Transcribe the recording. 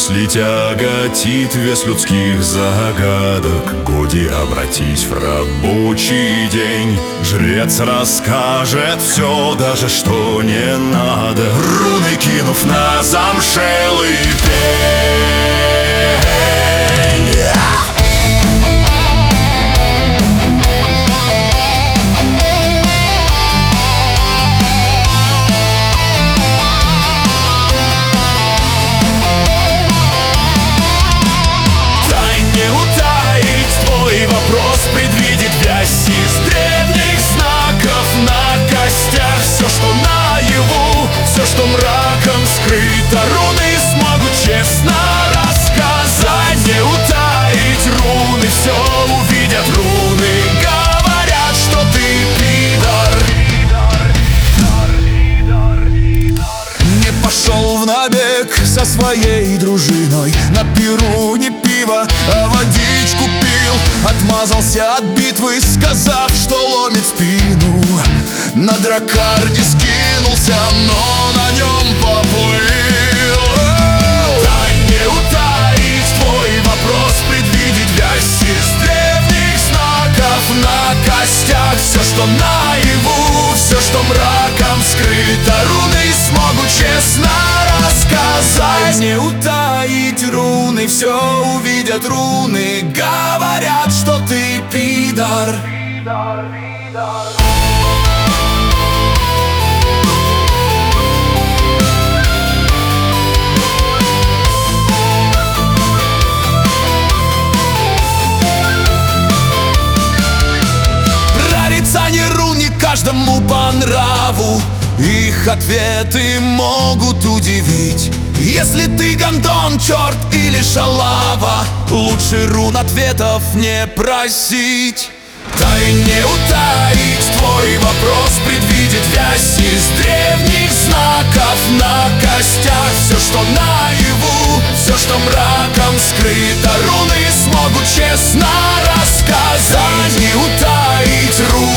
Если тяготит вес людских загадок, годи обратись в рабочий день. Жрец расскажет все, даже что не надо, руны кинув на замшелый пень. Предвидит вязь из древних знаков на костях. Все, что наяву, все, что мраком скрыто, руны смогут честно рассказать. Не утаить руны, все увидят руны. Говорят, что ты пидор. Не пошел в набег со своей дружиной, на пиру не пиво, а водичку пил. Отмазался от битвы, сказав, что ломит спину. На драккарде скинулся, но на нем поплыл. Да не утаить твой вопрос, предвидеть вязь из древних знаков на костях. Все, что наяву, все, что мраком скрыто, руны смогут честно рассказать. Не утаить руны, все увидят руны. Говорят, что ты пидор. Прорицание рун не каждому по нраву, их ответы могут удивить. Если ты гондон, черт или шалава, лучше рун ответов не просить. Дай не утаить твой вопрос, предвидеть вязь из древних знаков на костях. Все, что наяву, все, что мраком скрыто, руны смогут честно рассказать. Не утаить руны.